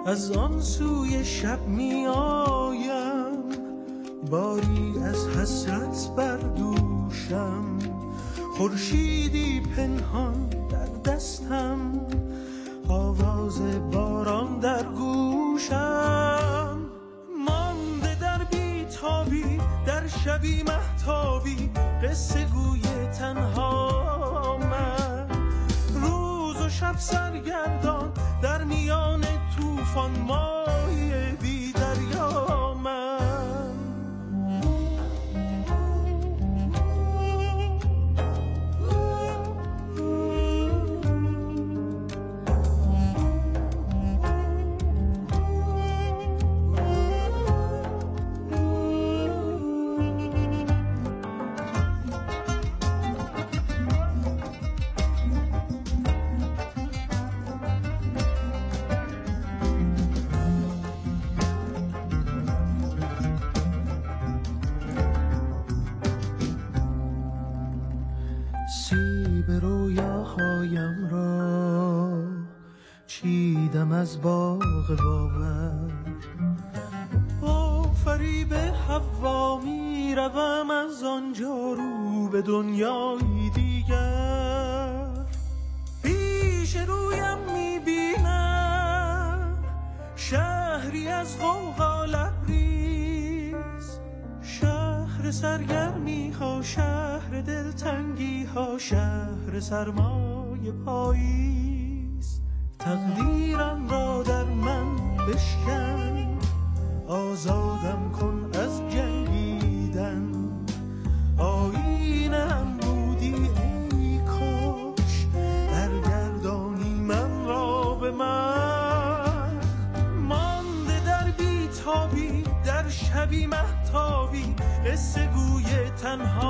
از آن سوی شب می آیم، باری از حسرت بر دوشم، خورشیدی پنهان در دستم، آواز باران در گوشم. مانده در بیتابی در شبی مهتابی، قصه گوی تنها من، روز و شب سرگردان در میان طوفان، ماهی بی دریا من. سیب رویاهایم را چیدم از باغ باور، با فریب حوا می روم از آنجا رو به دنیای دیگر. پیش رویم می بینم شهری از غوغا لبریز، شهر سرگرمی ها، شهر دلتنگی ها، شهر سرمای پاییز. تقدیرم را در من بشکن، آزادم کن از جنگیدن، آیینم بودی ای کاش، برگردانی من را به من. مانده در بیتابی در شبی مهتابی، قصه گوی تنها